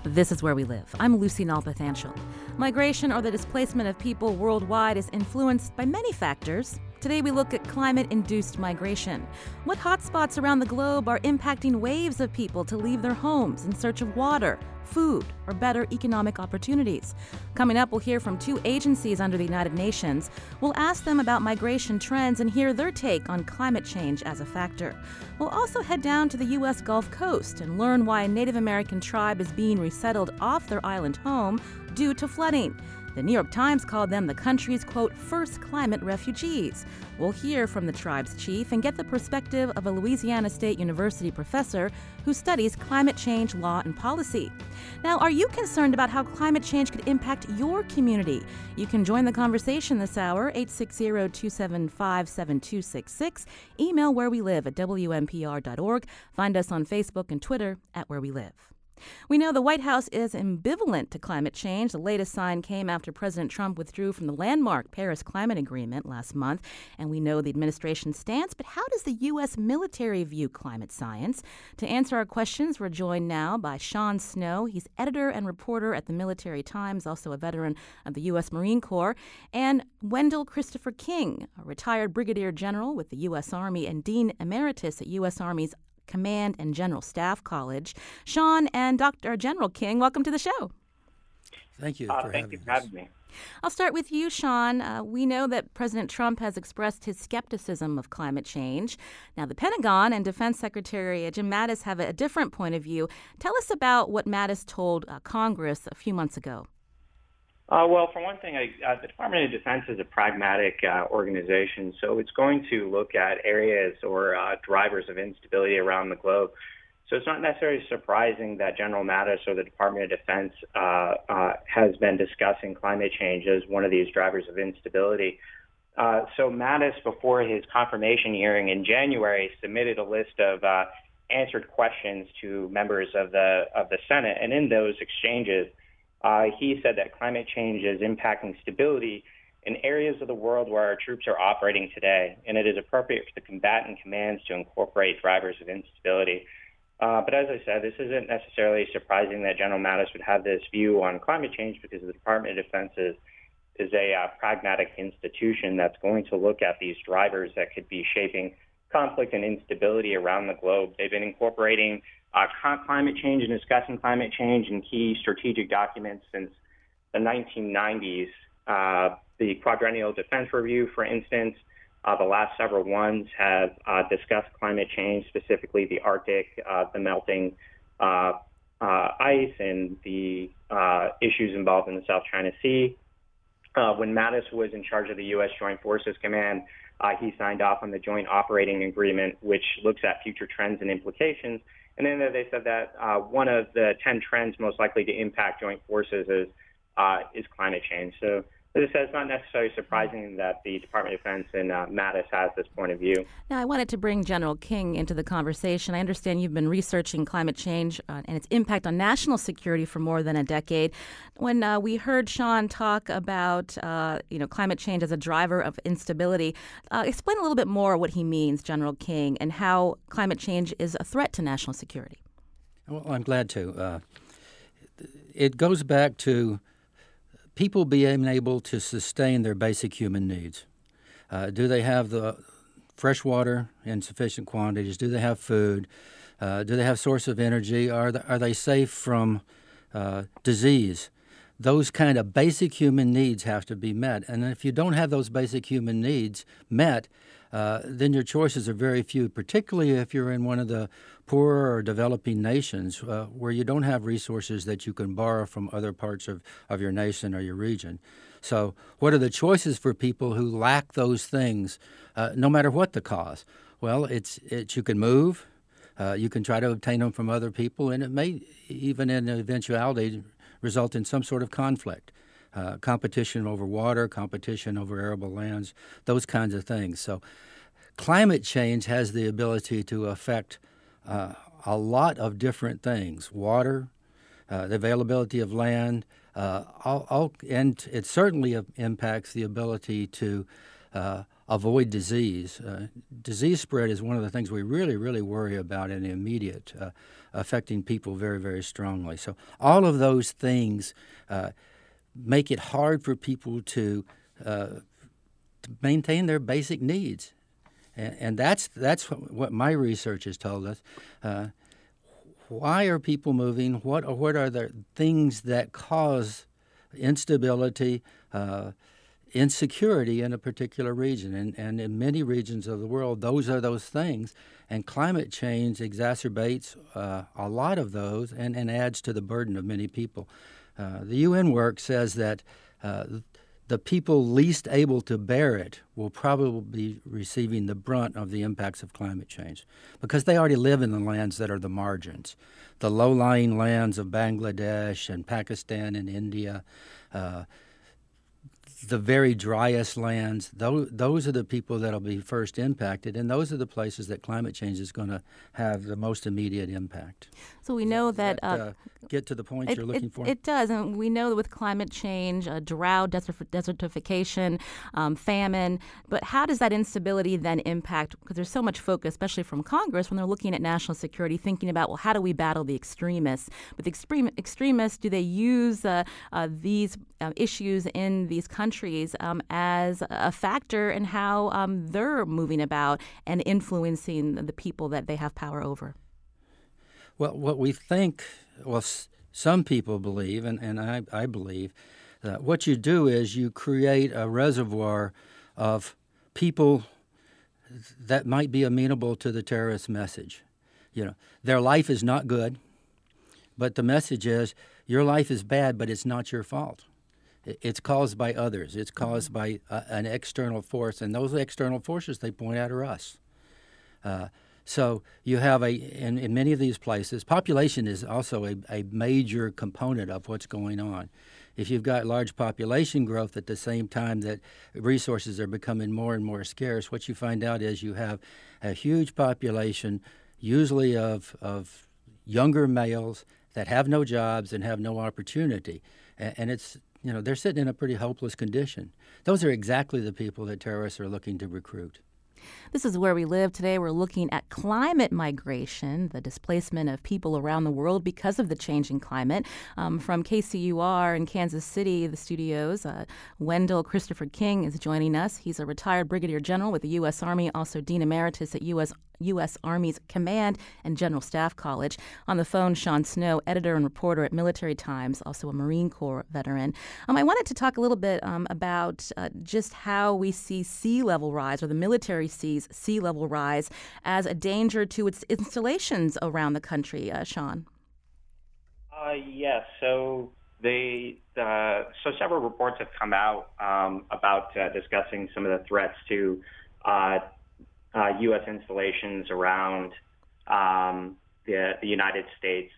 This is Where We Live. I'm Lucy Nalpathanchel. Migration, or the displacement of people worldwide, is influenced by many factors. Today we look at climate-induced migration. What hotspots around the globe are impacting waves of people to leave their homes in search of water, food, or better economic opportunities? Coming up, we'll hear from two agencies under the United Nations. We'll ask them about migration trends and hear their take on climate change as a factor. We'll also head down to the U.S. Gulf Coast and learn why a Native American tribe is being resettled off their island home due to flooding. The New York Times called them the country's, quote, first climate refugees. We'll hear from the tribe's chief and get the perspective of a Louisiana State University professor who studies climate change law and policy. Now, are you concerned about how climate change could impact your community? You can join the conversation this hour, 860-275-7266. Email wherewelive@wnpr.org. Find us on Facebook and Twitter @wherewelive. We know the White House is ambivalent to climate change. The latest sign came after President Trump withdrew from the landmark Paris Climate Agreement last month, and we know the administration's stance. But how does the U.S. military view climate science? To answer our questions, we're joined now by Sean Snow. He's editor and reporter at the Military Times, also a veteran of the U.S. Marine Corps, and Wendell Christopher King, a retired brigadier general with the U.S. Army and dean emeritus at U.S. Army's Command and General Staff College. Sean and Dr. General King, welcome to the show. Thank you for having me. I'll start with you, Sean. We know that President Trump has expressed his skepticism of climate change. Now, the Pentagon and Defense Secretary Jim Mattis have a different point of view. Tell us about what Mattis told Congress a few months ago. Well, for one thing, the Department of Defense is a pragmatic organization, so it's going to look at areas or drivers of instability around the globe. So it's not necessarily surprising that General Mattis or the Department of Defense has been discussing climate change as one of these drivers of instability. So Mattis, before his confirmation hearing in January, submitted a list of answered questions to members of the Senate, and in those exchanges, he said that climate change is impacting stability in areas of the world where our troops are operating today, and it is appropriate for the combatant commands to incorporate drivers of instability. But as I said, this isn't necessarily surprising that General Mattis would have this view on climate change because the Department of Defense is a pragmatic institution that's going to look at these drivers that could be shaping conflict and instability around the globe. They've been incorporating climate change and discussing climate change in key strategic documents since the 1990s. The Quadrennial Defense Review, for instance, the last several ones have discussed climate change, specifically the Arctic, the melting ice, and the issues involved in the South China Sea. When Mattis was in charge of the U.S. Joint Forces Command, he signed off on the Joint Operating Agreement, which looks at future trends and implications. And then they said that one of the 10 trends most likely to impact joint forces is climate change. So, as I said, it's not necessarily surprising that the Department of Defense and Mattis has this point of view. Now, I wanted to bring General King into the conversation. I understand you've been researching climate change and its impact on national security for more than a decade. When we heard Sean talk about climate change as a driver of instability, explain a little bit more what he means, General King, and how climate change is a threat to national security. Well, I'm glad to. It goes back to people being able to sustain their basic human needs. Do they have the fresh water in sufficient quantities? Do they have food? Do they have source of energy? Are they safe from disease? Those kind of basic human needs have to be met. And if you don't have those basic human needs met, then your choices are very few, particularly if you're in one of the poorer or developing nations where you don't have resources that you can borrow from other parts of your nation or your region. So what are the choices for people who lack those things, no matter what the cause? Well, it's you can move, you can try to obtain them from other people, and it may, even in eventuality, result in some sort of conflict. Competition over water, competition over arable lands, those kinds of things. So climate change has the ability to affect a lot of different things: water, the availability of land, and it certainly impacts the ability to avoid disease. Disease spread is one of the things we really, really worry about in the immediate, affecting people very, very strongly. So all of those things make it hard for people to maintain their basic needs. And that's what my research has told us. Why are people moving? What are the things that cause instability, insecurity in a particular region? And in many regions of the world, those are those things. And climate change exacerbates a lot of those and adds to the burden of many people. The UN work says that the people least able to bear it will probably be receiving the brunt of the impacts of climate change because they already live in the lands that are the margins, the low-lying lands of Bangladesh and Pakistan and India, the very driest lands. Those are the people that will be first impacted, and those are the places that climate change is going to have the most immediate impact. So we know that get to the point you're looking for? It does, and we know that with climate change, drought, desertification, famine, but how does that instability then impact, because there's so much focus, especially from Congress, when they're looking at national security, thinking about, well, how do we battle the extremists? But the extremists, do they use these issues in these countries as a factor in how they're moving about and influencing the people that they have power over? Well, what we think, some people believe, and I believe, that what you do is you create a reservoir of people that might be amenable to the terrorist message. You know, their life is not good, but the message is your life is bad, but it's not your fault. It's caused by others. It's caused by an external force, and those external forces they point out are us. So you have in many of these places, population is also a major component of what's going on. If you've got large population growth at the same time that resources are becoming more and more scarce, what you find out is you have a huge population, usually of younger males that have no jobs and have no opportunity. And it's, they're sitting in a pretty hopeless condition. Those are exactly the people that terrorists are looking to recruit. This is Where We Live. Today we're looking at climate migration, the displacement of people around the world because of the changing climate. From KCUR in Kansas City, the studios, Wendell Christopher King is joining us. He's a retired brigadier general with the U.S. Army, also Dean Emeritus at U.S. Army's Command and General Staff College. On the phone, Sean Snow, editor and reporter at Military Times, also a Marine Corps veteran. I wanted to talk a little bit about just how we see sea level rise, or the military sees sea level rise, as a danger to its installations around the country. Sean? Yes. So several reports have come out about discussing some of the threats to U.S. installations around the United States.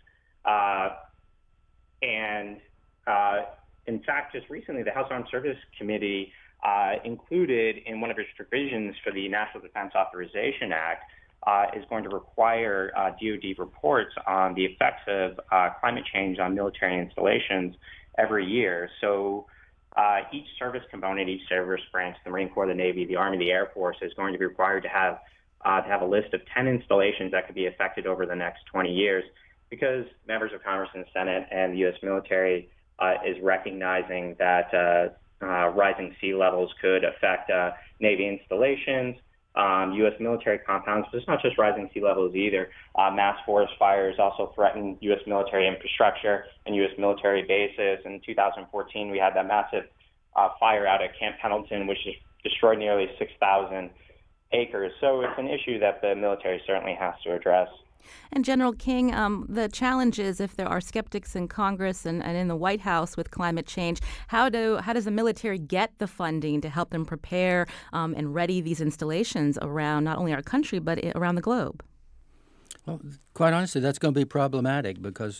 And in fact, just recently, the House Armed Services Committee included in one of its provisions for the National Defense Authorization Act is going to require DoD reports on the effects of climate change on military installations every year. So each service component, each service branch, the Marine Corps, the Navy, the Army, the Air Force, is going to be required to have a list of 10 installations that could be affected over the next 20 years, because members of Congress and the Senate and the U.S. military is recognizing that rising sea levels could affect Navy installations, U.S. military compounds. But it's not just rising sea levels either. Mass forest fires also threaten U.S. military infrastructure and U.S. military bases. In 2014, we had that massive fire out at Camp Pendleton, which destroyed nearly 6,000 acres. So it's an issue that the military certainly has to address. And General King, the challenge is, if there are skeptics in Congress and in the White House with climate change, how does the military get the funding to help them prepare and ready these installations around not only our country but around the globe? Well, quite honestly, that's going to be problematic because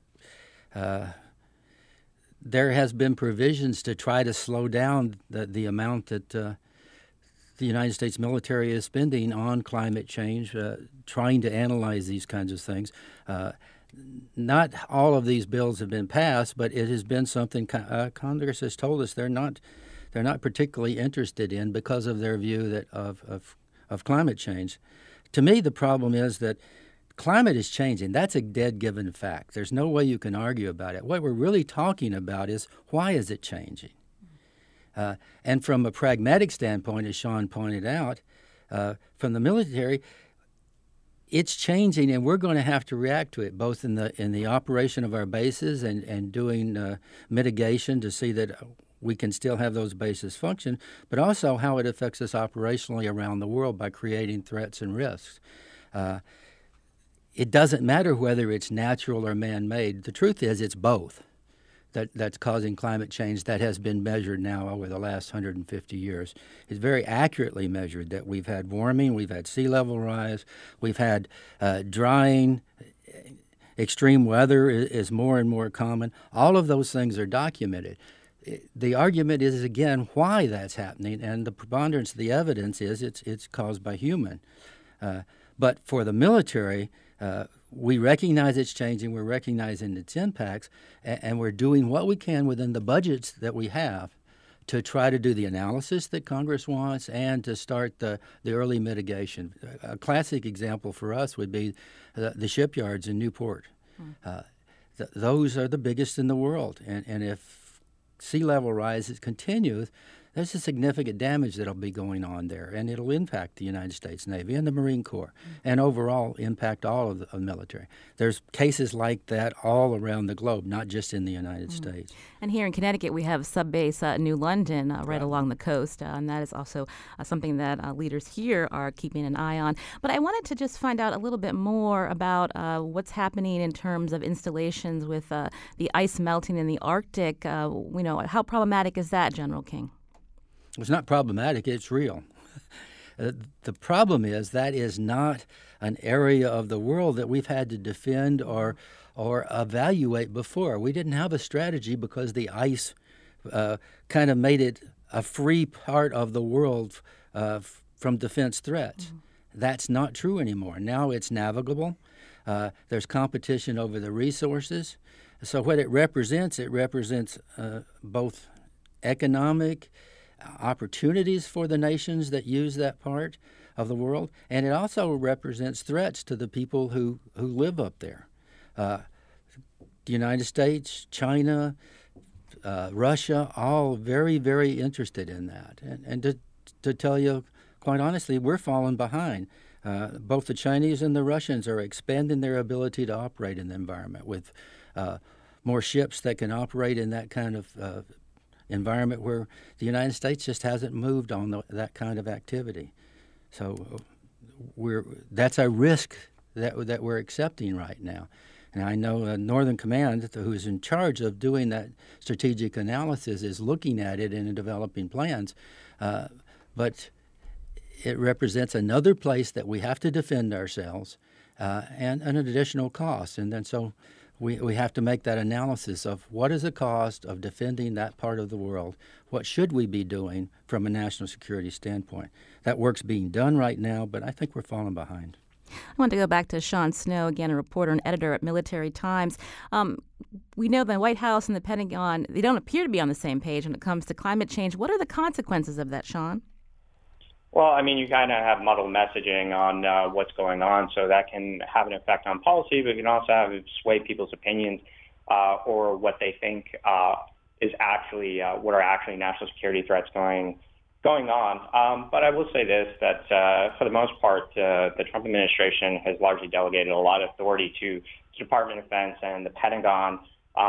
there has been provisions to try to slow down the amount that the United States military is spending on climate change, trying to analyze these kinds of things. Not all of these bills have been passed, but it has been something Congress has told us they're not they're not particularly interested in because of their view that of climate change. To me, the problem is that climate is changing. That's a dead given fact. There's no way you can argue about it. What we're really talking about is, why is it changing? And from a pragmatic standpoint, as Sean pointed out, from the military, it's changing, and we're going to have to react to it, both in the operation of our bases and doing mitigation to see that we can still have those bases function, but also how it affects us operationally around the world by creating threats and risks. It doesn't matter whether it's natural or man-made. The truth is, it's both that's causing climate change that has been measured now over the last 150 years. It's very accurately measured that we've had warming, we've had sea level rise, we've had drying, extreme weather is more and more common. All of those things are documented. The argument is, again, why that's happening, and the preponderance of the evidence is it's caused by human. But for the military, we recognize it's changing, we're recognizing its impacts, and we're doing what we can within the budgets that we have to try to do the analysis that Congress wants and to start the early mitigation. A classic example for us would be the shipyards in Newport. Those are the biggest in the world, and if sea level rise continues, there's a significant damage that'll be going on there, and it'll impact the United States Navy and the Marine Corps, and overall impact all of the military. There's cases like that all around the globe, not just in the United States. And here in Connecticut, we have Subbase New London right along the coast, and that is also something that leaders here are keeping an eye on. But I wanted to just find out a little bit more about what's happening in terms of installations with the ice melting in the Arctic. How problematic is that, General King? It's not problematic, it's real. The problem is that is not an area of the world that we've had to defend or evaluate before. We didn't have a strategy because the ice kind of made it a free part of the world from defense threats. That's not true anymore. Now it's navigable. There's competition over the resources. So what it represents both economic opportunities for the nations that use that part of the world, and it also represents threats to the people who live up there. The United States, China, Russia, all very, very interested in that. And to tell you, quite honestly, we're falling behind. Both the Chinese and the Russians are expanding their ability to operate in the environment with more ships that can operate in that kind of environment where the United States just hasn't moved on that kind of activity. So that's a risk that we're accepting right now. And I know Northern Command, who's in charge of doing that strategic analysis, is looking at it and developing plans. But it represents another place that we have to defend ourselves and an additional cost. And then so we have to make that analysis of what is the cost of defending that part of the world? What should we be doing from a national security standpoint? That work's being done right now, but I think we're falling behind. I want to go back to Sean Snow, again, a reporter and editor at Military Times. We know the White House and the Pentagon, they don't appear to be on the same page when it comes to climate change. What are the consequences of that, Sean? Well, I mean, you kind of have muddled messaging on what's going on, so that can have an effect on policy, but it can also have sway people's opinions or what they think is actually what are actually national security threats going on. But I will say this, that for the most part, the Trump administration has largely delegated a lot of authority to the Department of Defense and the Pentagon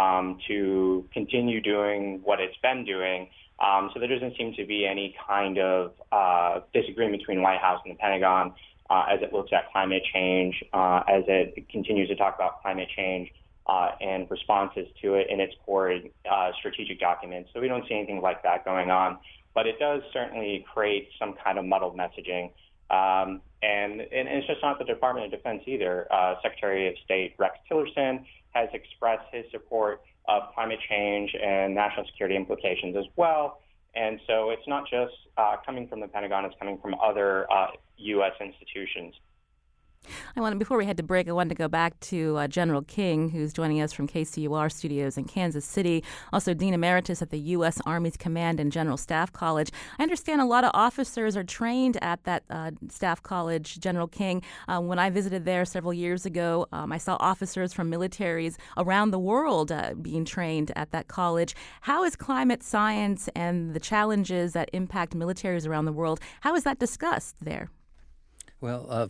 to continue doing what it's been doing. So there doesn't seem to be any kind of disagreement between the White House and the Pentagon as it looks at climate change, as it continues to talk about climate change and responses to it in its core strategic documents. So we don't see anything like that going on. But it does certainly create some kind of muddled messaging. And it's just not the Department of Defense either. Secretary of State Rex Tillerson has expressed his support of climate change and national security implications as well. And so it's not just coming from the Pentagon, it's coming from other U.S. institutions. Before we head to break, I wanted to go back to General King, who's joining us from KCUR studios in Kansas City, also Dean Emeritus at the U.S. Army's Command and General Staff College. I understand a lot of officers are trained at that Staff College, General King. When I visited there several years ago, I saw officers from militaries around the world being trained at that college. How is climate science and the challenges that impact militaries around the world, how is that discussed there? Well,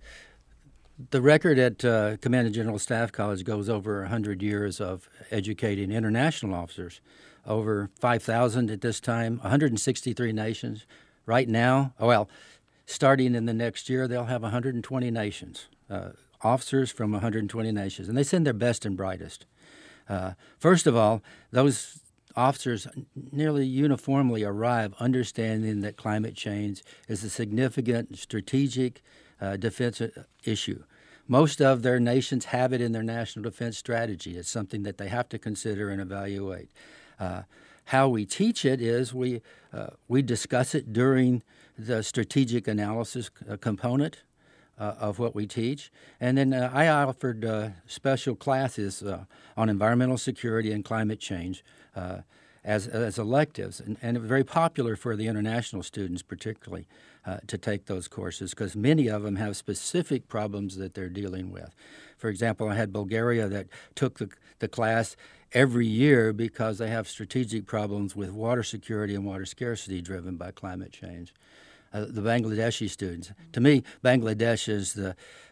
the record at Command and General Staff College goes over 100 years of educating international officers, over 5,000 at this time, 163 nations. Right now, starting in the next year, they'll have 120 nations, officers from 120 nations, and they send their best and brightest. First of all, those officers nearly uniformly arrive understanding that climate change is a significant strategic defense issue. Most of their nations have it in their national defense strategy. It's something that they have to consider and evaluate. How we teach it is we discuss it during the strategic analysis component of what we teach. And then I offered special classes on environmental security and climate change as electives, and it was very popular for the international students particularly to take those courses because many of them have specific problems that they're dealing with. For example, I had Bulgaria that took the class every year because they have strategic problems with water security and water scarcity driven by climate change. The Bangladeshi students. To me, Bangladesh is the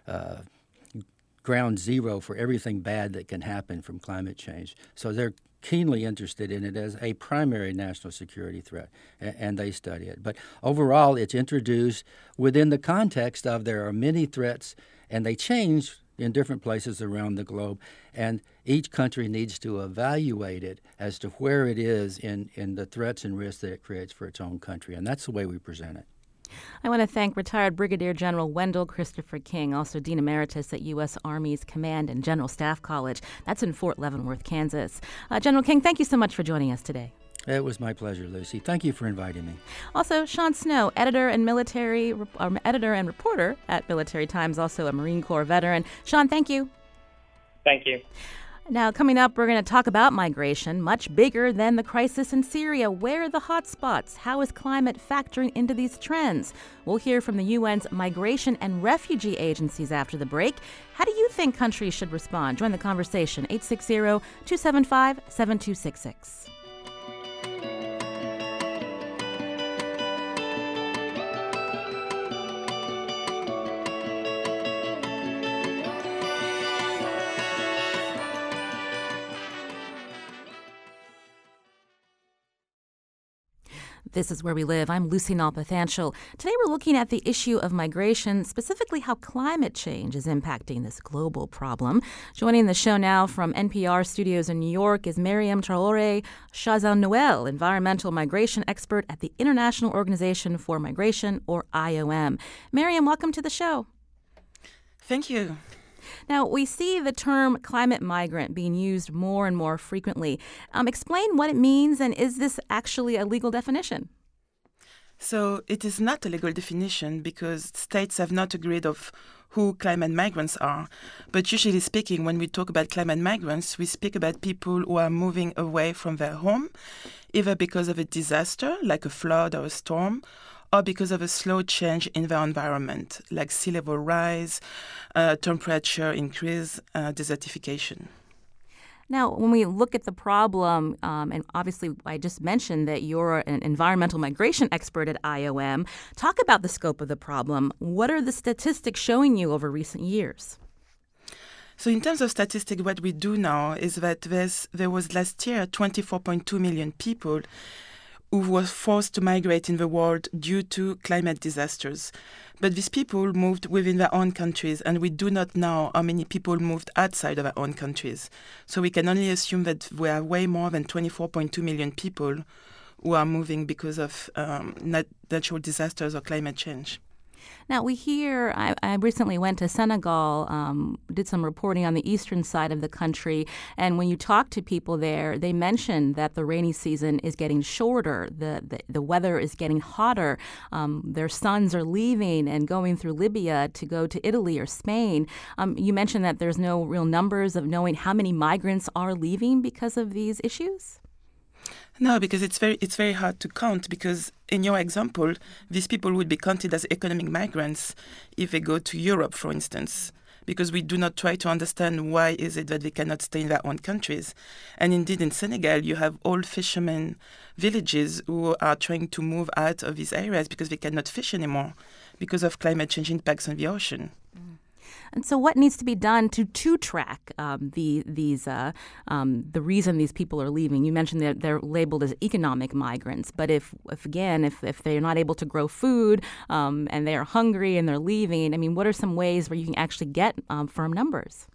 ground zero for everything bad that can happen from climate change. So they're keenly interested in it as a primary national security threat, and they study it. But overall, it's introduced within the context of there are many threats, and they change in different places around the globe, and each country needs to evaluate it as to where it is in the threats and risks that it creates for its own country, and that's the way we present it. I want to thank retired Brigadier General Wendell Christopher King, also Dean Emeritus at U.S. Army's Command and General Staff College. That's in Fort Leavenworth, Kansas. General King, thank you so much for joining us today. It was my pleasure, Lucy. Thank you for inviting me. Also, Sean Snow, editor and reporter at Military Times, also a Marine Corps veteran. Sean, thank you. Thank you. Now, coming up, we're going to talk about migration, much bigger than the crisis in Syria. Where are the hot spots? How is climate factoring into these trends? We'll hear from the UN's migration and refugee agencies after the break. How do you think countries should respond? Join the conversation, 860-275-7266. This is Where We Live. I'm Lucy Nalpathanchel. Today we're looking at the issue of migration, specifically how climate change is impacting this global problem. Joining the show now from NPR studios in New York is Mariam Traoré Chazan-Noel, environmental migration expert at the International Organization for Migration, or IOM. Mariam, welcome to the show. Thank you. Now, we see the term climate migrant being used more and more frequently. Explain what it means, and is this actually a legal definition? So it is not a legal definition because states have not agreed of who climate migrants are. But usually speaking, when we talk about climate migrants, we speak about people who are moving away from their home, either because of a disaster, like a flood or a storm, or because of a slow change in their environment, like sea level rise, temperature increase, desertification. Now, when we look at the problem, and obviously I just mentioned that you're an environmental migration expert at IOM, talk about the scope of the problem. What are the statistics showing you over recent years? So in terms of statistics, what we do now is that there was last year 24.2 million people who were forced to migrate in the world due to climate disasters. But these people moved within their own countries, and we do not know how many people moved outside of our own countries. So we can only assume that we are way more than 24.2 million people who are moving because of natural disasters or climate change. Now, I recently went to Senegal, did some reporting on the eastern side of the country, and when you talk to people there, they mentioned that the rainy season is getting shorter, the weather is getting hotter, their sons are leaving and going through Libya to go to Italy or Spain. You mentioned that there's no real numbers of knowing how many migrants are leaving because of these issues? No, because it's very hard to count, because in your example, these people would be counted as economic migrants if they go to Europe, for instance, because we do not try to understand why is it that they cannot stay in their own countries. And indeed, in Senegal, you have old fishermen villages who are trying to move out of these areas because they cannot fish anymore because of climate change impacts on the ocean. And so what needs to be done to track the reason these people are leaving? You mentioned that they're labeled as economic migrants, but if they're not able to grow food and they're hungry and they're leaving, I mean, what are some ways where you can actually get firm numbers?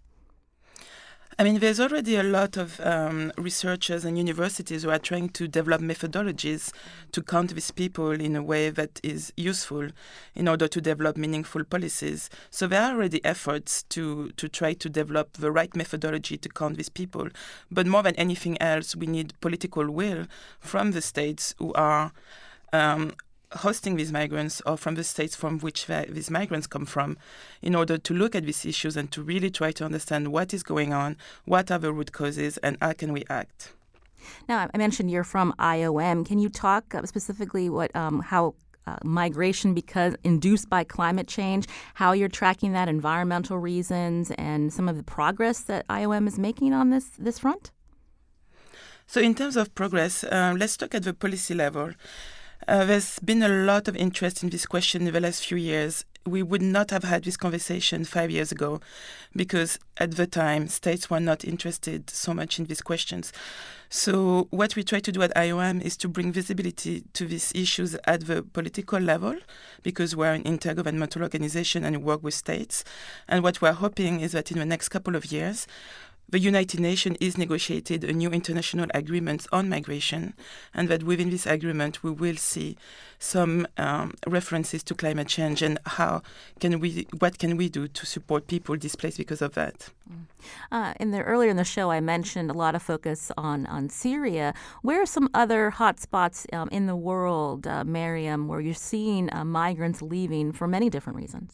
I mean, there's already a lot of researchers and universities who are trying to develop methodologies to count these people in a way that is useful in order to develop meaningful policies. So there are already efforts to try to develop the right methodology to count these people. But more than anything else, we need political will from the states who are hosting these migrants, or from the states from which these migrants come from, in order to look at these issues and to really try to understand what is going on, what are the root causes, and how can we act. Now, I mentioned you're from IOM. Can you talk specifically how migration induced by climate change, how you're tracking that, environmental reasons, and some of the progress that IOM is making on this front? So in terms of progress, let's talk at the policy level. There's been a lot of interest in this question in the last few years. We would not have had this conversation 5 years ago because at the time, states were not interested so much in these questions. So what we try to do at IOM is to bring visibility to these issues at the political level, because we're an intergovernmental organization and we work with states. And what we're hoping is that in the next couple of years, the United Nations is negotiated a new international agreement on migration, and that within this agreement we will see some references to climate change and what can we do to support people displaced because of that. Earlier in the show, I mentioned a lot of focus on Syria. Where are some other hotspots in the world, Mariam, where you're seeing migrants leaving for many different reasons?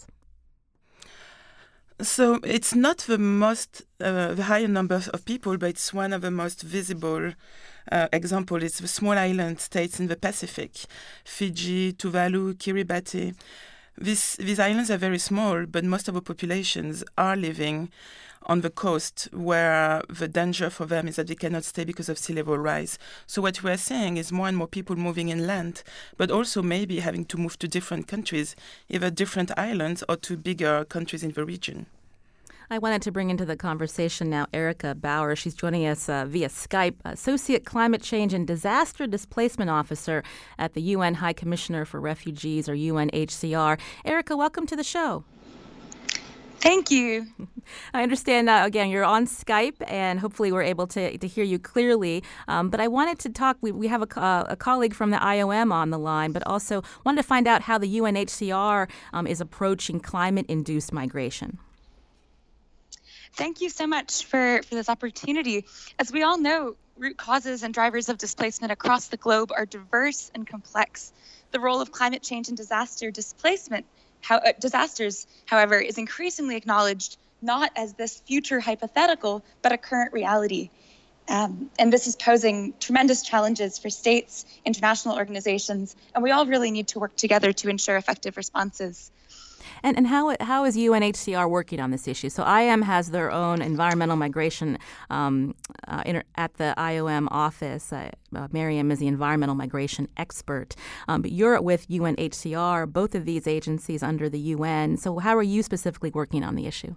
So it's not the higher number of people, but it's one of the most visible examples. It's the small island states in the Pacific, Fiji, Tuvalu, Kiribati. These islands are very small, but most of the populations are living on the coast, where the danger for them is that they cannot stay because of sea level rise. So what we are seeing is more and more people moving inland, but also maybe having to move to different countries, either different islands or to bigger countries in the region. I wanted to bring into the conversation now Erica Bauer. She's joining us via Skype, Associate Climate Change and Disaster Displacement Officer at the UN High Commissioner for Refugees, or UNHCR. Erica, welcome to the show. Thank you. I understand, again, you're on Skype, and hopefully we're able to hear you clearly. But I wanted to talk, we have a colleague from the IOM on the line, but also wanted to find out how the UNHCR is approaching climate-induced migration. Thank you so much for this opportunity. As we all know, root causes and drivers of displacement across the globe are diverse and complex. The role of climate change and disasters, however, is increasingly acknowledged not as this future hypothetical, but a current reality. And this is posing tremendous challenges for states, international organizations, and we all really need to work together to ensure effective responses. And how is UNHCR working on this issue? So IOM has their own environmental migration at the IOM office. Mariam is the environmental migration expert. But you're with UNHCR, both of these agencies under the UN. So how are you specifically working on the issue?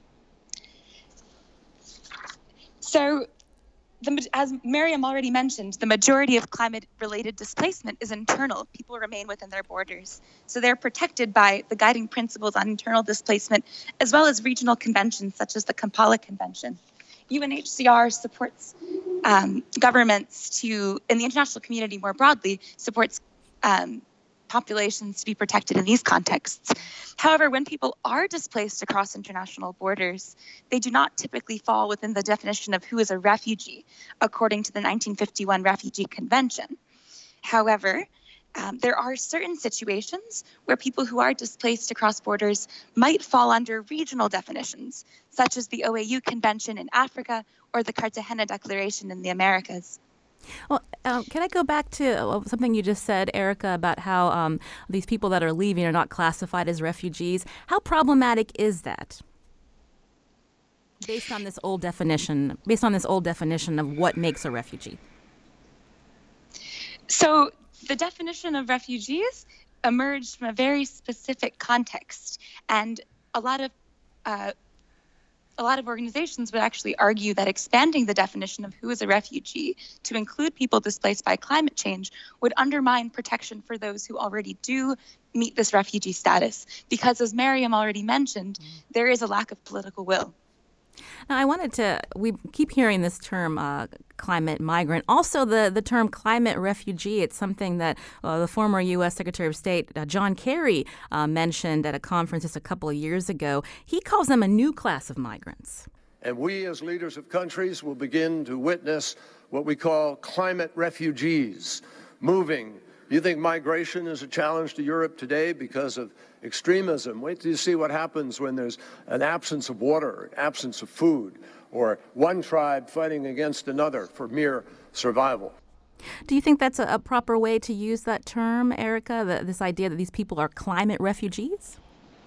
So, as Mariam already mentioned, the majority of climate-related displacement is internal. People remain within their borders. So they're protected by the guiding principles on internal displacement, as well as regional conventions such as the Kampala Convention. UNHCR supports governments and the international community more broadly supports populations to be protected in these contexts. However, when people are displaced across international borders, they do not typically fall within the definition of who is a refugee, according to the 1951 Refugee Convention. However, there are certain situations where people who are displaced across borders might fall under regional definitions, such as the OAU Convention in Africa or the Cartagena Declaration in the Americas. Well, can I go back to something you just said, Erica, about how these people that are leaving are not classified as refugees? How problematic is that? Based on this old definition of what makes a refugee. So the definition of refugees emerged from a very specific context, and a lot of organizations would actually argue that expanding the definition of who is a refugee to include people displaced by climate change would undermine protection for those who already do meet this refugee status, because as Miriam already mentioned, there is a lack of political will. Now, we keep hearing this term climate migrant. Also, the term climate refugee, it's something that the former U.S. Secretary of State, John Kerry, mentioned at a conference just a couple of years ago. He calls them a new class of migrants. And we as leaders of countries will begin to witness what we call climate refugees moving. You think migration is a challenge to Europe today because of extremism? Wait till you see what happens when there's an absence of water, absence of food, or one tribe fighting against another for mere survival. Do you think that's a proper way to use that term, Erica, this idea that these people are climate refugees?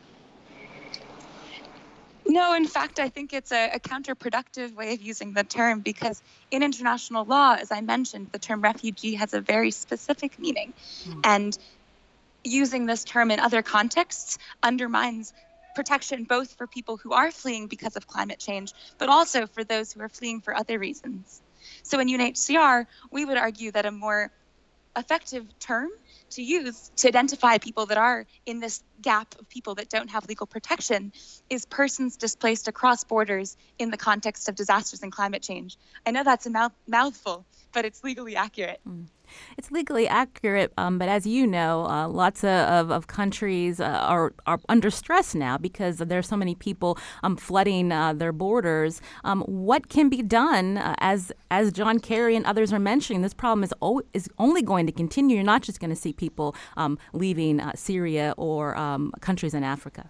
No, in fact, I think it's a counterproductive way of using the term, because in international law, as I mentioned, the term refugee has a very specific meaning. And using this term in other contexts undermines protection both for people who are fleeing because of climate change, but also for those who are fleeing for other reasons. So in UNHCR, we would argue that a more effective term to use to identify people that are in this gap of people that don't have legal protection is persons displaced across borders in the context of disasters and climate change. I know that's a mouthful, but it's legally accurate. It's legally accurate, but as you know, lots of countries are under stress now because there are so many people flooding their borders. What can be done, as John Kerry and others are mentioning, this problem is only going to continue. You're not just going to see people leaving Syria or countries in Africa.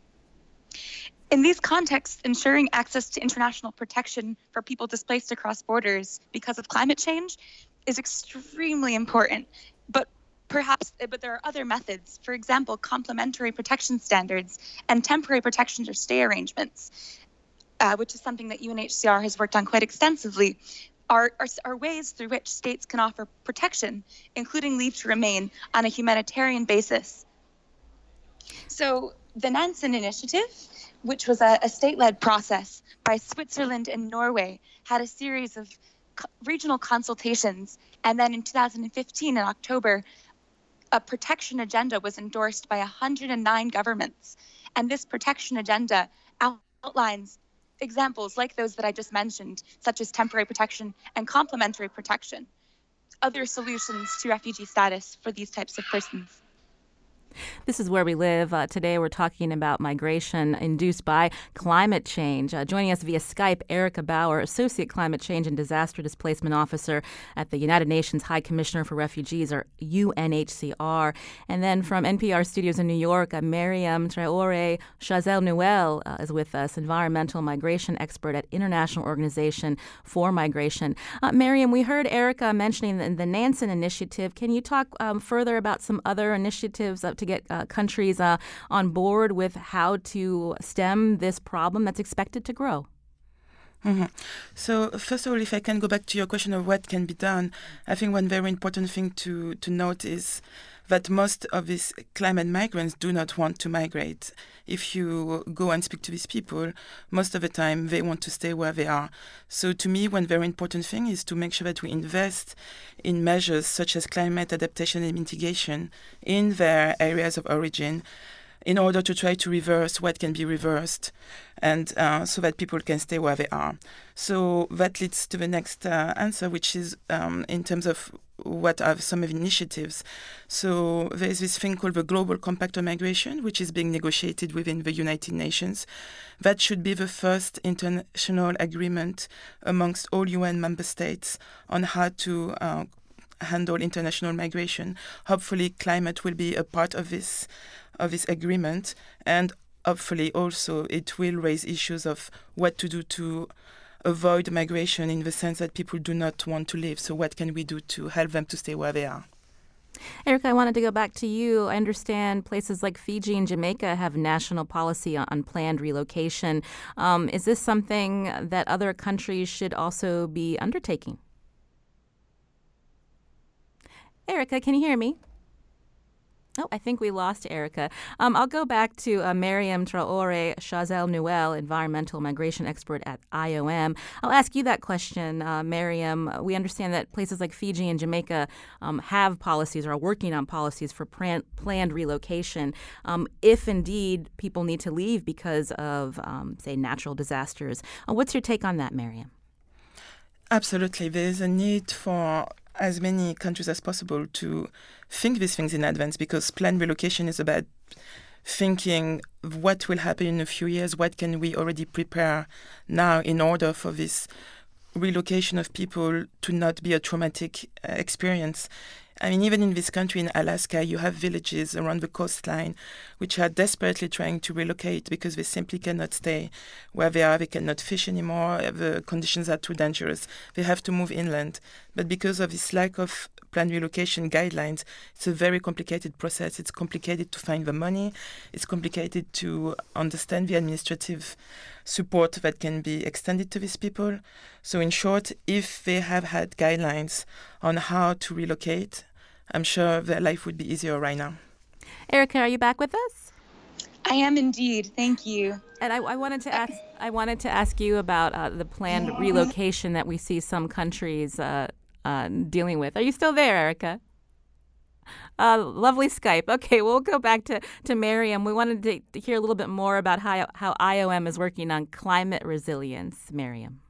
In these contexts, ensuring access to international protection for people displaced across borders because of climate change is extremely important. But there are other methods. For example, complementary protection standards and temporary protection or stay arrangements, which is something that UNHCR has worked on quite extensively, are ways through which states can offer protection, including leave to remain, on a humanitarian basis. So the Nansen Initiative, which was a state-led process by Switzerland and Norway, had a series of regional consultations, and then in 2015, in October, a protection agenda was endorsed by 109 governments. And this protection agenda outlines examples like those that I just mentioned, such as temporary protection and complementary protection, other solutions to refugee status for these types of persons. This is Where We Live. Today we're talking about migration induced by climate change. Joining us via Skype, Erica Bauer, Associate Climate Change and Disaster Displacement Officer at the United Nations High Commissioner for Refugees, or UNHCR. And then from NPR studios in New York, Miriam Traoré Chazelle-Nouel is with us, environmental migration expert at International Organization for Migration. Miriam, we heard Erica mentioning the Nansen Initiative. Can you talk further about some other initiatives to get countries on board with how to stem this problem that's expected to grow? Mm-hmm. So first of all, if I can go back to your question of what can be done, I think one very important thing to note is that most of these climate migrants do not want to migrate. If you go and speak to these people, most of the time they want to stay where they are. So to me, one very important thing is to make sure that we invest in measures such as climate adaptation and mitigation in their areas of origin. in order to try to reverse what can be reversed, and so that people can stay where they are. So that leads to the next answer, which is in terms of what are some of the initiatives. So there is this thing called the Global Compact on Migration, which is being negotiated within the United Nations. That should be the first international agreement amongst all UN member states on how to handle international migration. Hopefully, climate will be a part of this agreement, and hopefully also it will raise issues of what to do to avoid migration in the sense that people do not want to leave. So what can we do to help them to stay where they are? Erica, I wanted to go back to you. I understand places like Fiji and Jamaica have national policy on planned relocation. Is this something that other countries should also be undertaking? Erica, can you hear me? Oh, I think we lost Erica. I'll go back to Mariam Traore Chazelle-Nouel, environmental migration expert at IOM. I'll ask you that question, Mariam. We understand that places like Fiji and Jamaica have policies or are working on policies for planned relocation. If indeed people need to leave because of, say, natural disasters. What's your take on that, Mariam? Absolutely. There is a need for as many countries as possible to think these things in advance, because planned relocation is about thinking what will happen in a few years, what can we already prepare now in order for this relocation of people to not be a traumatic experience. I mean, even in this country, in Alaska, you have villages around the coastline which are desperately trying to relocate because they simply cannot stay where they are. They cannot fish anymore. The conditions are too dangerous. They have to move inland. But because of this lack of planned relocation guidelines, it's a very complicated process. It's complicated to find the money. It's complicated to understand the administrative support that can be extended to these people. So in short, if they have had guidelines on how to relocate, I'm sure their life would be easier right now. Erica, are you back with us? I am indeed. Thank you. And I wanted to ask you about the planned relocation that we see some countries dealing with. Are you still there, Erica? Lovely Skype. Okay, we'll go back to Mariam. We wanted to hear a little bit more about how IOM is working on climate resilience, Mariam.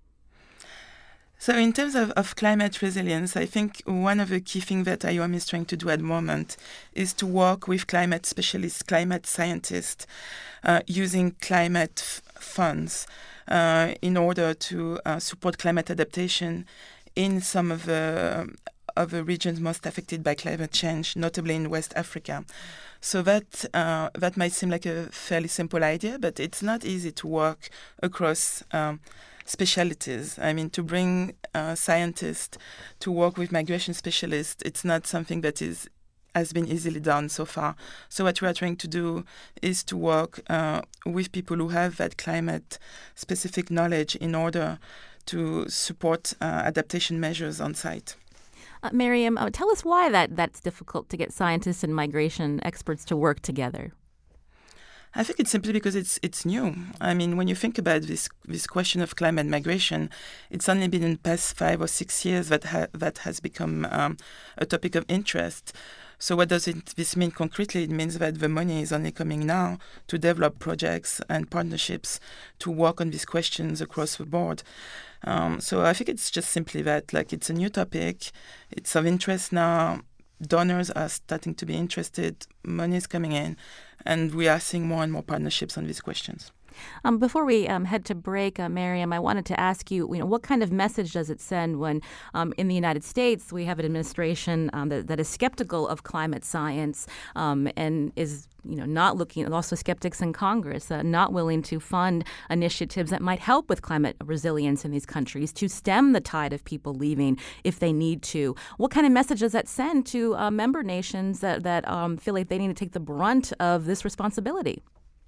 So in terms of climate resilience, I think one of the key things that IOM is trying to do at the moment is to work with climate specialists, climate scientists, using climate funds in order to support climate adaptation in some of the regions most affected by climate change, notably in West Africa. So that might seem like a fairly simple idea, but it's not easy to work across specialities. I mean, to bring scientists to work with migration specialists, it's not something that has been easily done so far. So what we are trying to do is to work with people who have that climate-specific knowledge in order to support adaptation measures on site. Mariam, tell us why that's difficult to get scientists and migration experts to work together. I think it's simply because it's new. I mean, when you think about this question of climate migration, it's only been in the past 5 or 6 years that has become a topic of interest. So what does this mean concretely? It means that the money is only coming now to develop projects and partnerships to work on these questions across the board. So I think it's just simply that, like, it's a new topic. It's of interest now. Donors are starting to be interested. Money is coming in. And we are seeing more and more partnerships on these questions. Before we head to break, Mariam, I wanted to ask you, what kind of message does it send when in the United States we have an administration that is skeptical of climate science and is not looking, and also skeptics in Congress, not willing to fund initiatives that might help with climate resilience in these countries to stem the tide of people leaving if they need to. What kind of message does that send to member nations that feel like they need to take the brunt of this responsibility?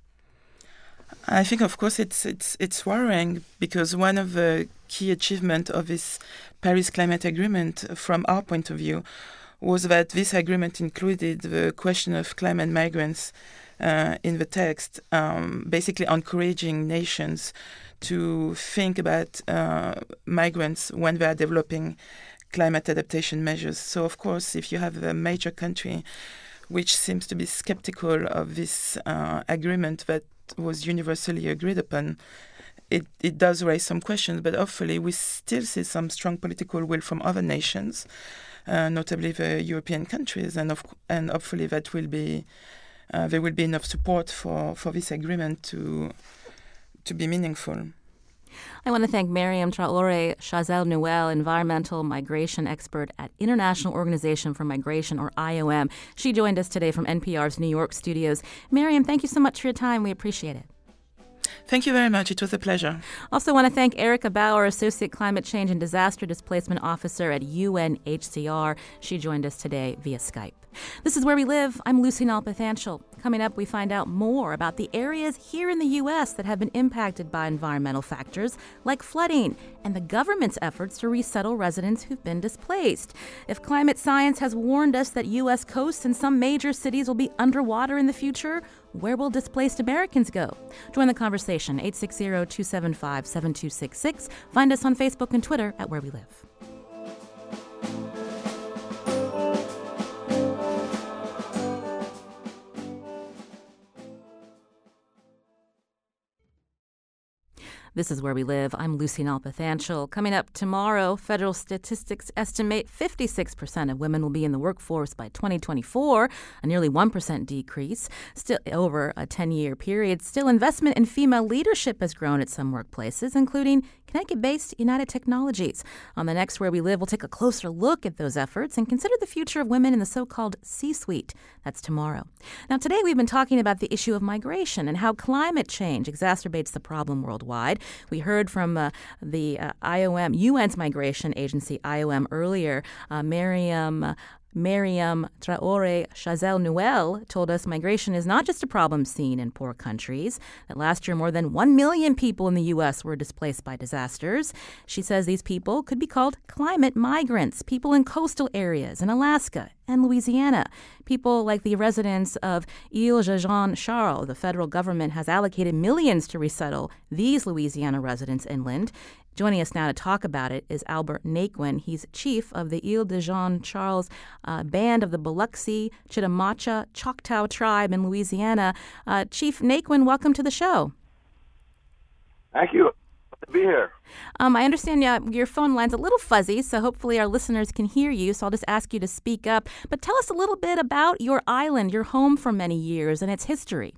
I think, of course, it's worrying, because one of the key achievements of this Paris Climate Agreement, from our point of view, was that this agreement included the question of climate migrants in the text, basically encouraging nations to think about migrants when they are developing climate adaptation measures. So, of course, if you have a major country which seems to be skeptical of this agreement that was universally agreed upon. It does raise some questions, but hopefully we still see some strong political will from other nations, notably the European countries, and hopefully that will be there will be enough support for this agreement to be meaningful. I want to thank Mariam Traoré Chazal-Nouel, environmental migration expert at International Organization for Migration, or IOM. She joined us today from NPR's New York studios. Mariam, thank you so much for your time. We appreciate it. Thank you very much. It was a pleasure. Also want to thank Erica Bauer, Associate Climate Change and Disaster Displacement Officer at UNHCR. She joined us today via Skype. This is Where We Live. I'm Lucy Nalpathanchel. Coming up, we find out more about the areas here in the U.S. that have been impacted by environmental factors like flooding and the government's efforts to resettle residents who've been displaced. If climate science has warned us that U.S. coasts and some major cities will be underwater in the future, where will displaced Americans go? Join the conversation, 860-275-7266. Find us on Facebook and Twitter at Where We Live. This is Where We Live. I'm Lucy Nalpathanchel. Coming up tomorrow, federal statistics estimate 56% of women will be in the workforce by 2024, a nearly 1% decrease. Still over a 10-year period. Still, investment in female leadership has grown at some workplaces, including Connecticut-based United Technologies. On the next Where We Live, we'll take a closer look at those efforts and consider the future of women in the so-called C-suite. That's tomorrow. Now, today we've been talking about the issue of migration and how climate change exacerbates the problem worldwide. We heard from the IOM, UN's migration agency, IOM, earlier. Mariam Traoré Chazal-Nouel told us migration is not just a problem seen in poor countries, that last year more than 1 million people in the U.S. were displaced by disasters. She says these people could be called climate migrants, people in coastal areas in Alaska and Louisiana. People like the residents of Île-de-Jean-Charles. The federal government has allocated millions to resettle these Louisiana residents inland. Joining us now to talk about it is Albert Naquin. He's chief of the Île-de-Jean-Charles band of the Biloxi, Chitimacha, Choctaw tribe in Louisiana. Chief Naquin, welcome to the show. Thank you. Good to be here. I understand your phone line's a little fuzzy, so hopefully our listeners can hear you, so I'll just ask you to speak up. But tell us a little bit about your island, your home for many years, and its history.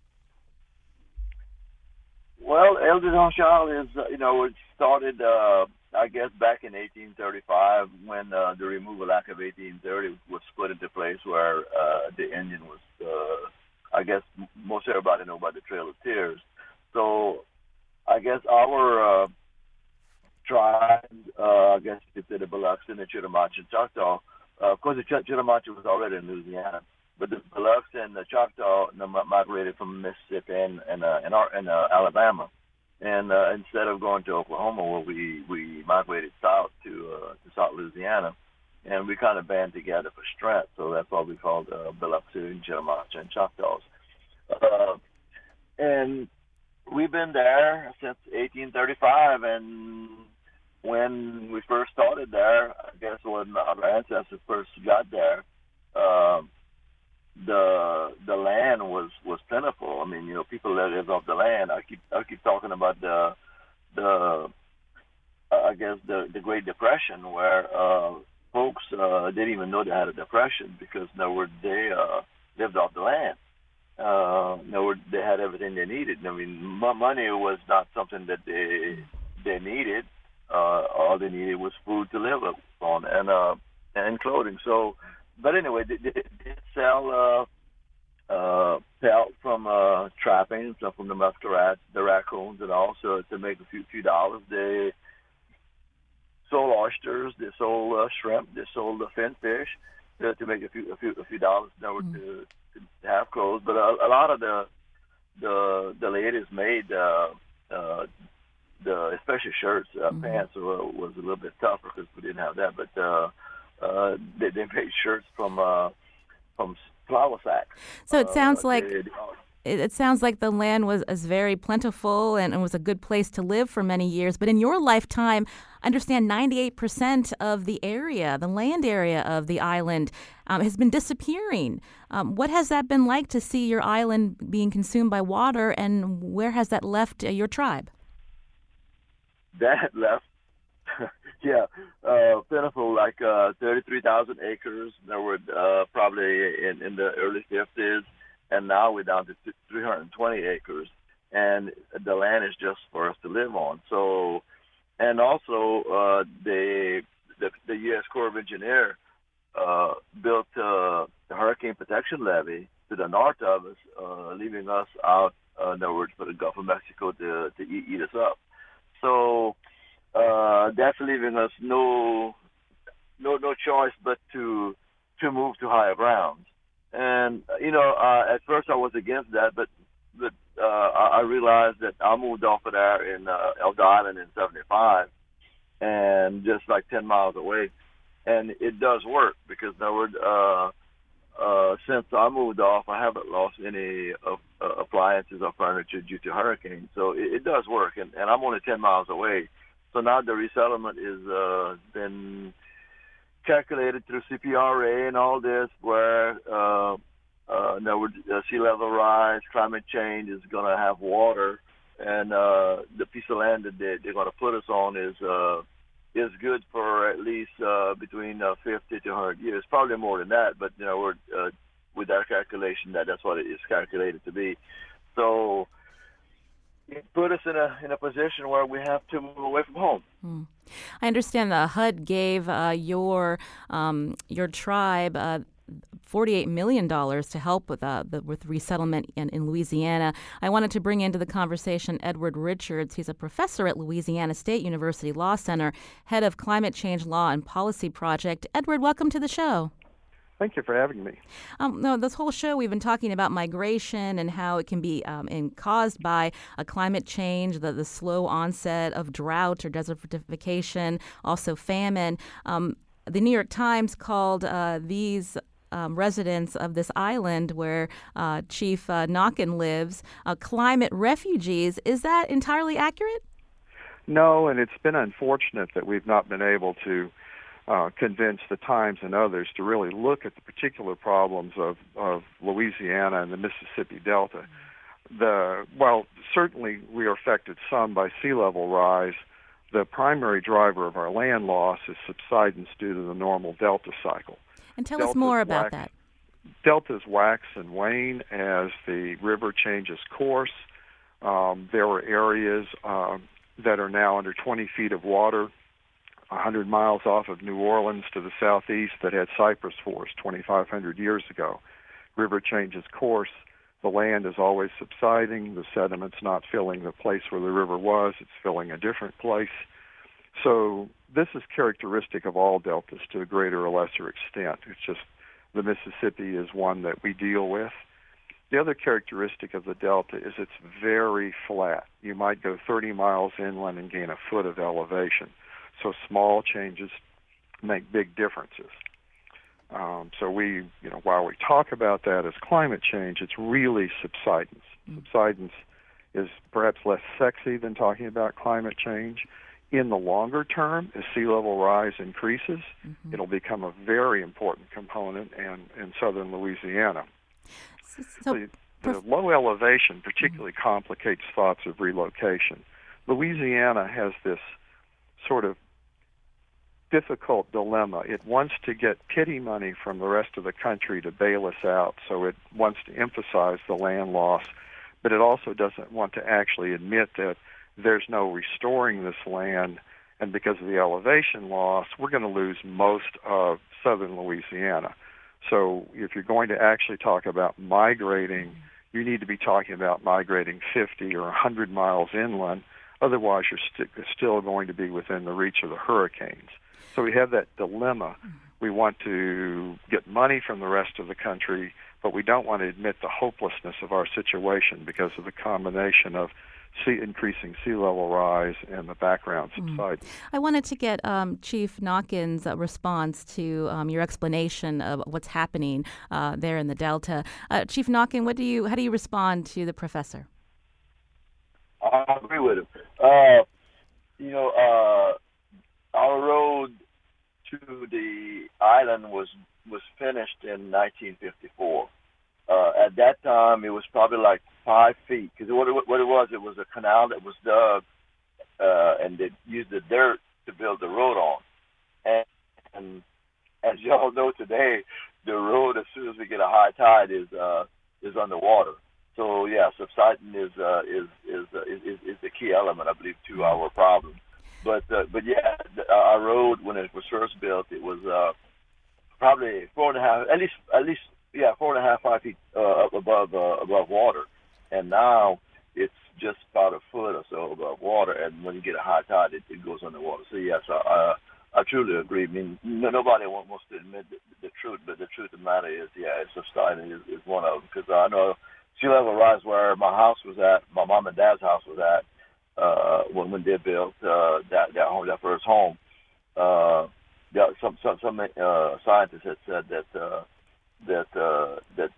Well, Île-de-Jean-Charles is, it started, I guess, back in 1835 when the Removal Act of 1830 was split into place where the Indian was, I guess, most everybody know about the Trail of Tears. So I guess our tribe, I guess you could say the Biloxi and the Chitimacha and Choctaw, of course the Chitimacha was already in Louisiana, but the Biloxi and the Choctaw migrated from Mississippi and Alabama. And instead of going to Oklahoma, where we migrated south to South Louisiana, and we kind of band together for strength. So that's why we called Biloxi and Chitimacha and Choctaws. And we've been there since 1835. And when we first started there, I guess when our ancestors first got there, the land was plentiful. I mean, people that lived off the land. I keep talking about the Great Depression, where folks didn't even know they had a depression because they lived off the land. They had everything they needed. I mean, money was not something that they needed. All they needed was food to live on and clothing. So. But anyway, they sell pelt from trapping, so from the muskrats, the raccoons, and also to make a few dollars. They sold oysters, they sold shrimp, they sold fin fish to make a few dollars in order to have clothes. But a lot of the ladies made especially shirts, pants was a little bit tougher because we didn't have that, but. They made shirts from flour sacks. So it sounds like it sounds like the land was very plentiful and was a good place to live for many years. But in your lifetime, I understand 98% of the area, the land area of the island, has been disappearing. What has that been like to see your island being consumed by water, and where has that left your tribe? That left, plentiful, like 33,000 acres. There were probably in the early 50s, and now we're down to 320 acres, and the land is just for us to live on. So, and also the U.S. Corps of Engineers built the hurricane protection levee to the north of us, leaving us out, in other words, for the Gulf of Mexico to eat us up. So that's leaving us no choice but to move to higher ground. And at first I was against that, but I realized that I moved off of there in Elder Island in '75, and just like 10 miles away, and it does work because in other words, since I moved off, I haven't lost any appliances or furniture due to hurricanes. So it does work, and I'm only 10 miles away. So now the resettlement is been calculated through CPRA and all this, where sea level rise, climate change is going to have water, and the piece of land that they're going to put us on is good for at least between 50 to 100 years, probably more than that. But we're with that calculation, that's what it is calculated to be. So it put us in a position where we have to move away from home. I understand the HUD gave your tribe $48 million to help with resettlement in Louisiana. I wanted to bring into the conversation Edward Richards. He's a professor at Louisiana State University Law Center, head of Climate Change Law and Policy Project. Edward, welcome to the show. Thank you for having me. No, this whole show we've been talking about migration and how it can be caused by a climate change, the slow onset of drought or desertification, also famine. The New York Times called these residents of this island where Chief Nakin lives climate refugees. Is that entirely accurate? No, and it's been unfortunate that we've not been able to convince the Times and others to really look at the particular problems of Louisiana and the Mississippi Delta. While certainly we are affected some by sea level rise, the primary driver of our land loss is subsidence due to the normal delta cycle. And tell us more about that. Deltas wax and wane as the river changes course. There are areas that are now under 20 feet of water, 100 miles off of New Orleans to the southeast that had cypress forest 2,500 years ago. River changes course. The land is always subsiding. The sediment's not filling the place where the river was. It's filling a different place. So this is characteristic of all deltas to a greater or lesser extent. It's just the Mississippi is one that we deal with. The other characteristic of the delta is it's very flat. You might go 30 miles inland and gain a foot of elevation. So small changes make big differences. So while we talk about that as climate change, it's really subsidence. Subsidence is perhaps less sexy than talking about climate change. In the longer term, as sea level rise increases, it'll become a very important component in southern Louisiana. The low elevation particularly complicates thoughts of relocation. Louisiana has this sort of difficult dilemma. It wants to get pity money from the rest of the country to bail us out, so it wants to emphasize the land loss, but it also doesn't want to actually admit that there's no restoring this land, and because of the elevation loss, we're going to lose most of southern Louisiana. So if you're going to actually talk about migrating, you need to be talking about migrating 50 or 100 miles inland. Otherwise, you're still going to be within the reach of the hurricanes. So we have that dilemma. We want to get money from the rest of the country, but we don't want to admit the hopelessness of our situation because of the combination of increasing sea level rise and the background subsiding. I wanted to get Chief Knockin's response to your explanation of what's happening there in the Delta. Chief Knockin, how do you respond to the professor? I agree with him. Our road to the island was finished in 1954. At that time, it was probably like 5 feet, because what it was a canal that was dug, and they used the dirt to build the road on. And as you all know today, the road, as soon as we get a high tide, is underwater. So yeah, subsidence is the key element, I believe, to our problem. But yeah, our road, when it was first built, it was probably 4.5, at least 4.5, 5 feet above water, and now it's just about a foot or so above water. And when you get a high tide, it goes underwater. So yes, I truly agree. I mean, nobody wants to admit the truth, but the truth of the matter is, yeah, it's subsiding is one of them. Because I know sea level rise where my house was at, my mom and dad's house was at, when they built that first home. Some scientists had said that the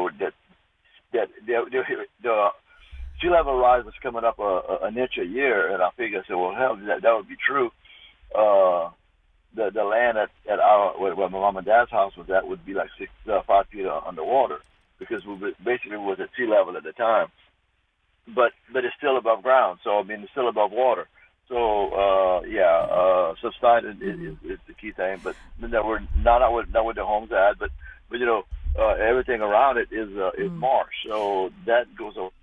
sea level rise was coming up an inch a year, and I figured, I said, well, hell, that would be true. The land at our where my mom and dad's house was at would be like 5 feet underwater, because we basically was at sea level at the time. But it's still above ground, so I mean it's still above water. So subsidence is the key thing. But we're not with the homes at, but everything around it is marsh, so that goes over.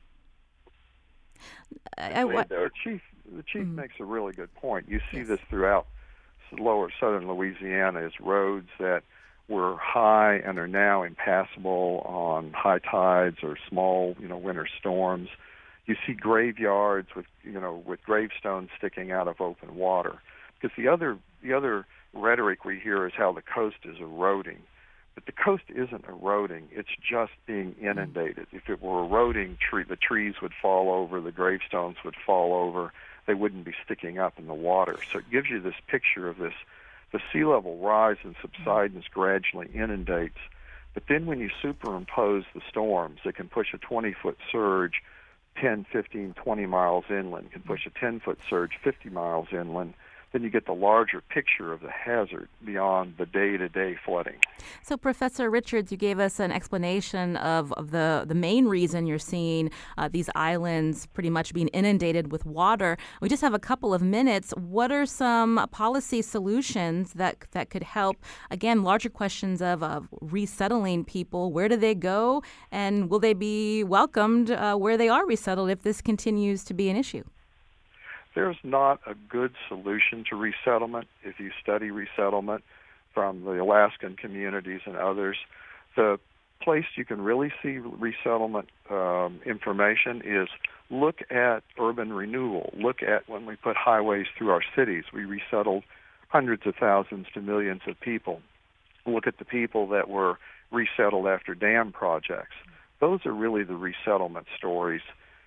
The chief makes a really good point. You see this throughout lower southern Louisiana, is roads that were high and are now impassable on high tides or small, winter storms. You see graveyards with gravestones sticking out of open water. Because the other rhetoric we hear is how the coast is eroding. But the coast isn't eroding, it's just being inundated. If it were eroding, the trees would fall over, the gravestones would fall over, they wouldn't be sticking up in the water. So it gives you this picture of the sea level rise and subsidence gradually inundates. But then when you superimpose the storms, it can push a 20-foot surge 10, 15, 20 miles inland, can push a 10-foot surge 50 miles inland. Then you get the larger picture of the hazard beyond the day-to-day flooding. So, Professor Richards, you gave us an explanation of the main reason you're seeing these islands pretty much being inundated with water. We just have a couple of minutes. What are some policy solutions that could help, again, larger questions of resettling people? Where do they go? And will they be welcomed where they are resettled if this continues to be an issue? There's not a good solution to resettlement. If you study resettlement from the Alaskan communities and others, the place you can really see resettlement information is look at urban renewal. Look at when we put highways through our cities. We resettled hundreds of thousands to millions of people. Look at the people that were resettled after dam projects. Those are really the resettlement stories.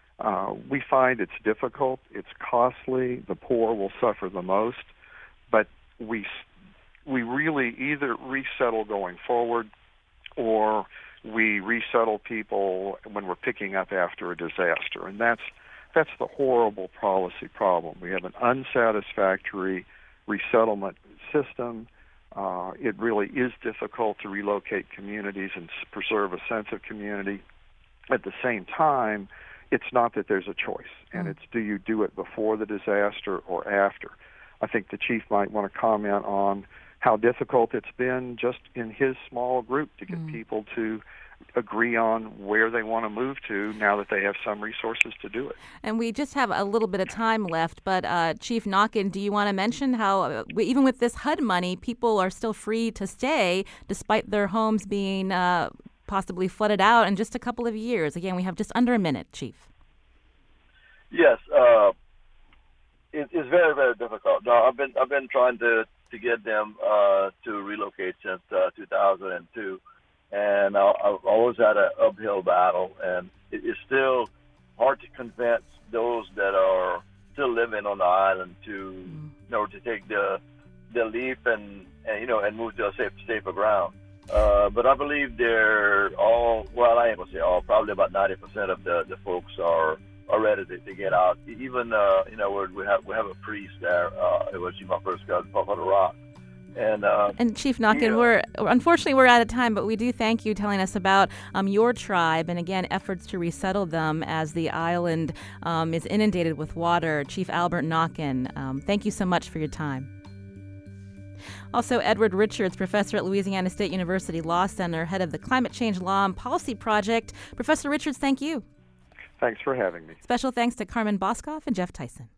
We find it's difficult, it's costly, the poor will suffer the most, but we really either resettle going forward or we resettle people when we're picking up after a disaster. And that's the horrible policy problem. We have an unsatisfactory resettlement system. It really is difficult to relocate communities and preserve a sense of community. At the same time, it's not that there's a choice, and it's do you do it before the disaster or after. I think the chief might want to comment on how difficult it's been just in his small group to get people to agree on where they want to move to now that they have some resources to do it. And we just have a little bit of time left, but Chief Knockin, do you want to mention how even with this HUD money, people are still free to stay despite their homes being possibly flooded out in just a couple of years? Again, we have just under a minute, Chief. Yes, it's very, very difficult. No, I've been trying to get them to relocate since 2002, and I've always had an uphill battle, and it's still hard to convince those that are still living on the island to to take the leap and move to a safer ground. But I believe they're all, well, I ain't gonna say all, probably about 90% of the folks are ready to get out. Even we have a priest there. It was my first cousin, Papa the Rock. And Chief Knockin, we're out of time, but we do thank you telling us about your tribe and, again, efforts to resettle them as the island is inundated with water. Chief Albert Knockin, thank you so much for your time. Also, Edward Richards, professor at Louisiana State University Law Center, head of the Climate Change Law and Policy Project. Professor Richards, thank you. Thanks for having me. Special thanks to Carmen Boscoff and Jeff Tyson.